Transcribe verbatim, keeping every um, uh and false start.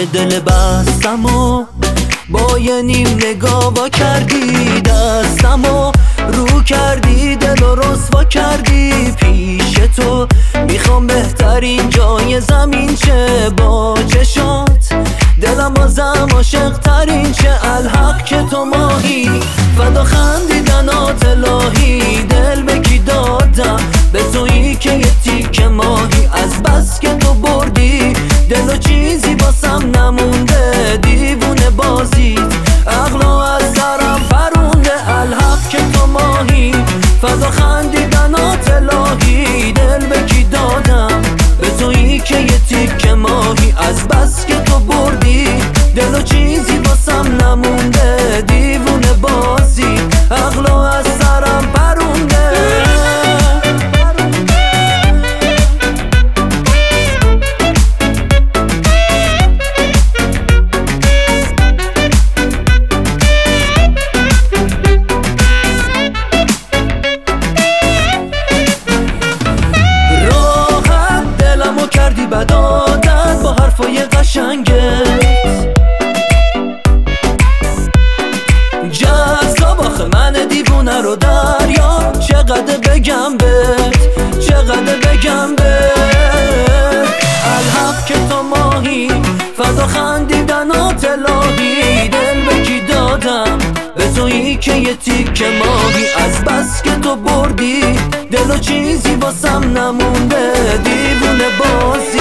دل بستم و با یه نیم نگاه وا کردی دستم و رو کردی دل و رسوا کردی پیش تو. میخوام بهترین جای زمین چه با چشات، دلم بازم عاشق ترین چه الحق که تو ماهی. فدا خندیدنات الهی، دل به کی دادم به تویی که یه تیکه ماهی. از بس که تو بردی دل و چیزی باسم نمونده، دیوونه بازی عقلو از سرم پرونده. الحق که تو ماهی، فدا خندیدنات الهی، دل به کی دادم به تویی که یه تیکه ماهی. از بس که تو بردی دل و چیزی باسم نمونده، دیوونه بازی عقلو از سرم پرونده. راحت دلمو کردی بد عادت با حرفای قشنگت، جذاب آخه من دیوونه رو دریا. چقدر بگم بهت، چقدر بگم بهت، الحق که تو ماهی، فدا خندیدنات الهی، دل به کی دادم به تویی که یه تیکه ماهی. از بس که تو بردی دل و چیزی باسم نمونده، دیوونه بازی